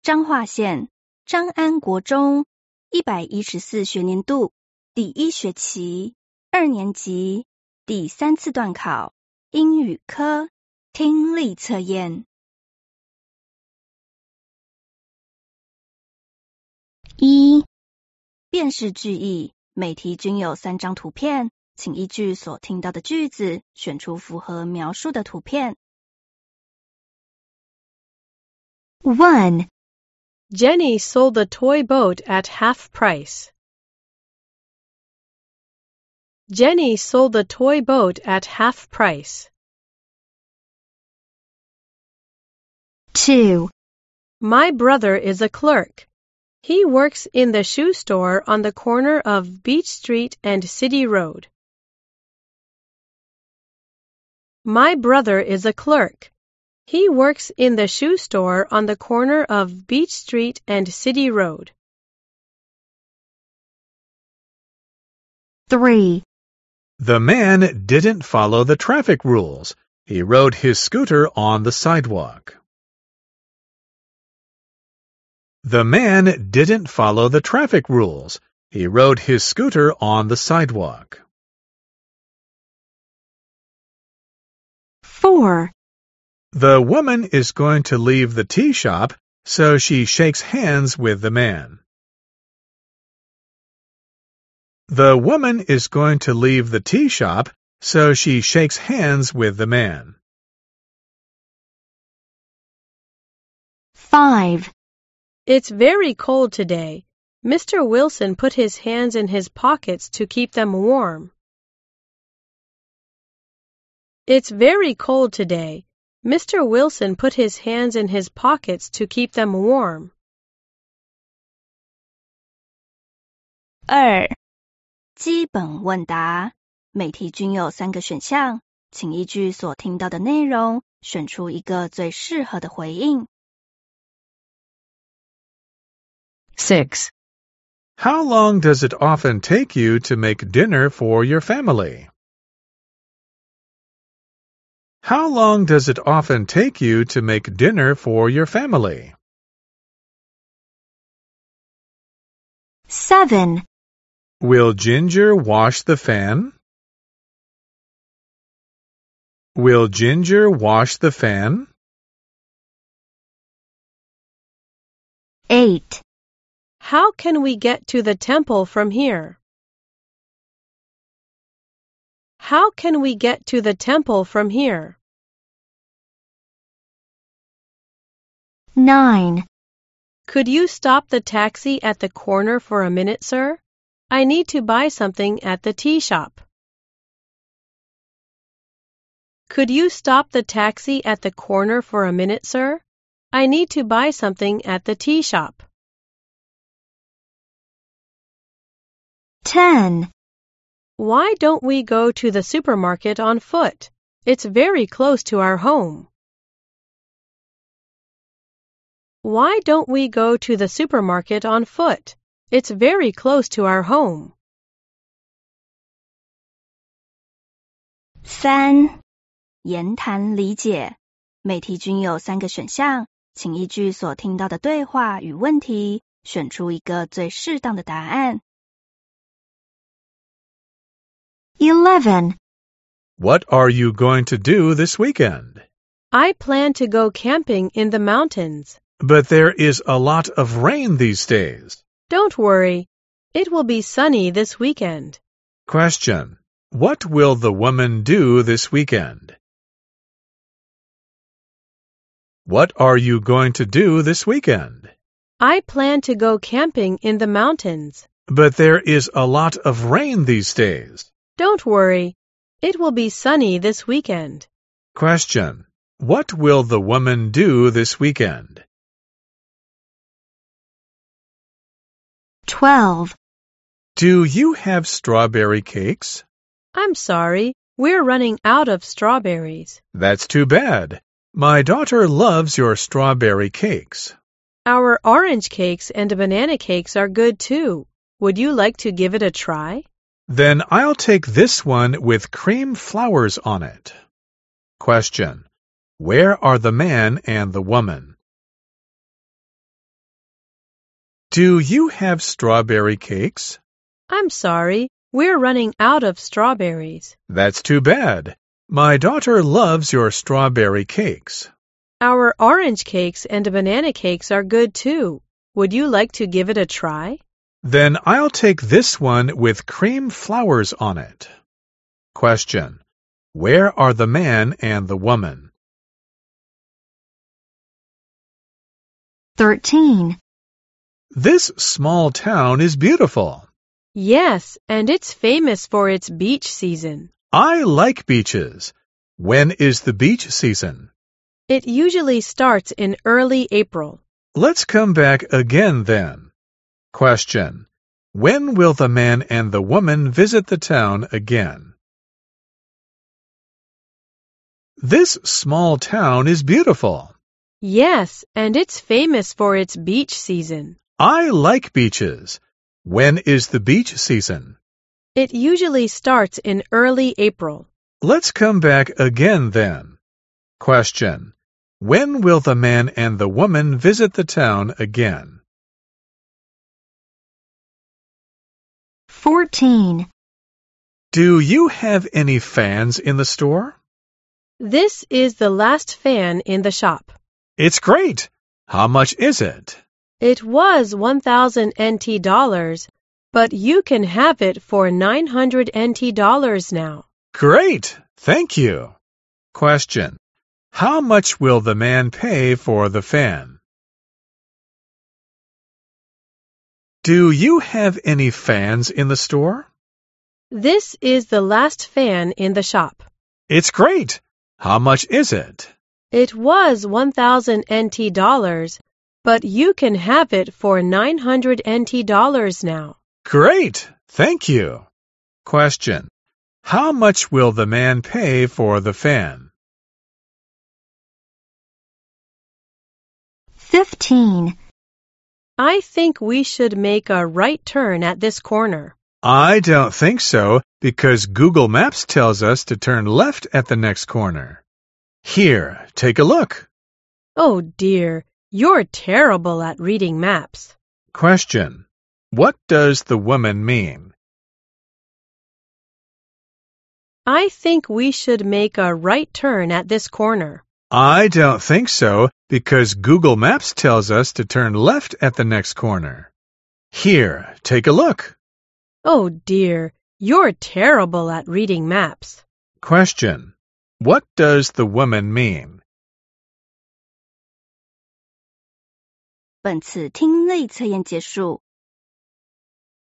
彰化县彰安国中114学年度第1学期2年级第3次段考英语科听力测验。1. 辨识句意，每题均有3张图片，请依据所听到的句子选出符合描述的图片。 1. Jenny sold the toy boat at half price. Jenny sold the toy boat at half price. 2. My brother is a clerk. He works in the shoe store on the corner of Beach Street and City Road. My brother is a clerk. He works in the shoe store on the corner of Beach Street and City Road. 3. The man didn't follow the traffic rules. He rode his scooter on the sidewalk. The man didn't follow the traffic rules. He rode his scooter on the sidewalk. 4. The woman is going to leave the tea shop, so she shakes hands with the man. The woman is going to leave the tea shop, so she shakes hands with the man. 5. It's very cold today. Mr. Wilson put his hands in his pockets to keep them warm. It's very cold today. Mr. Wilson put his hands in his pockets to keep them warm. 2. 基本问答，每题均有3个选项，请依据所听到的内容选出一个最适合的回应。 6. How long does it often take you to make dinner for your family? How long does it often take you to make dinner for your family? 7. Will Ginger wash the fan? Will Ginger wash the fan? 8. How can we get to the temple from here? How can we get to the temple from here? 9. Could you stop the taxi at the corner for a minute, sir? I need to buy something at the tea shop. Could you stop the taxi at the corner for a minute, sir? I need to buy something at the tea shop. 10. Why don't we go to the supermarket on foot? It's very close to our home. Why don't we go to the supermarket on foot? It's very close to our home. 3. 言谈理解，每题均有3个选项，请依据所听到的对话与问题，选出一个最适当的答案。 11. What are you going to do this weekend? I plan to go camping in the mountains. But there is a lot of rain these days. Don't worry. It will be sunny this weekend. Question. What will the woman do this weekend? What are you going to do this weekend? I plan to go camping in the mountains. But there is a lot of rain these days. Don't worry. It will be sunny this weekend. Question. What will the woman do this weekend? 12. Do you have strawberry cakes? I'm sorry. We're running out of strawberries. That's too bad. My daughter loves your strawberry cakes. Our orange cakes and banana cakes are good too. Would you like to give it a try? Then I'll take this one with cream flowers on it. Question. Where are the man and the woman? Do you have strawberry cakes? I'm sorry, we're running out of strawberries. That's too bad. My daughter loves your strawberry cakes. Our orange cakes and banana cakes are good too. Would you like to give it a try? Then I'll take this one with cream flowers on it. Question. Where are the man and the woman? 13. This small town is beautiful. Yes, and it's famous for its beach season. I like beaches. When is the beach season? It usually starts in early April. Let's come back again then. Question. When will the man and the woman visit the town again? This small town is beautiful. Yes, and it's famous for its beach season. I like beaches. When is the beach season? It usually starts in early April. Let's come back again then. Question. When will the man and the woman visit the town again? 14. Do you have any fans in the store? This is the last fan in the shop. It's great. How much is it? It was 1,000 NT dollars, but you can have it for 900 NT dollars now. Great. Thank you. Question. How much will the man pay for the fan? Do you have any fans in the store? This is the last fan in the shop. It's great. How much is it? It was 1,000 NT dollars, but you can have it for 900 NT dollars now. Great. Thank you. Question. How much will the man pay for the fan? 15. I think we should make a right turn at this corner. I don't think so because Google Maps tells us to turn left at the next corner. Here, take a look. Oh dear, you're terrible at reading maps. Question. What does the woman mean? I think we should make a right turn at this corner. I don't think so because Google Maps tells us to turn left at the next corner. Here, take a look. Oh dear, you're terrible at reading maps. Question. What does the woman mean? 本次听力测验结束，